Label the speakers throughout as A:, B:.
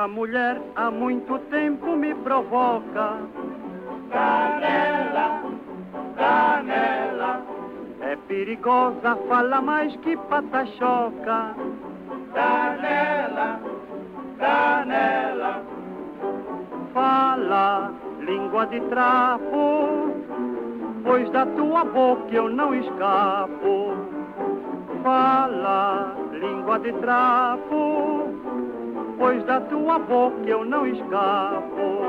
A: Essa mulher há muito tempo me provoca.
B: Canela, canela,
A: é perigosa, fala mais que patachoca.
B: canela, canela,
A: Fala, língua de trapo, pois da tua boca eu não escapo. Fala, língua de trapo, pois da tua boca eu não escapo.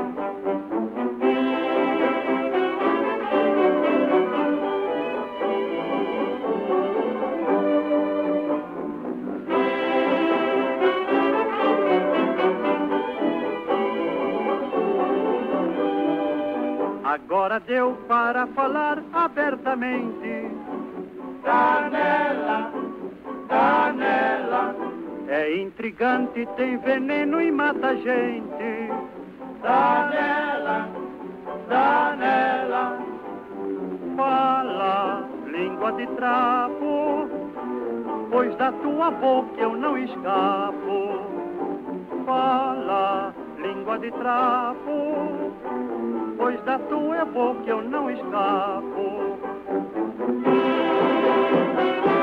A: Agora deu para falar abertamente.
B: canela, canela,
A: É intrigante, tem veneno e mata gente.
B: canela, canela,
A: Fala, língua de trapo, pois da tua boca eu não escapo. Fala, língua de trapo, pois da tua boca eu não escapo.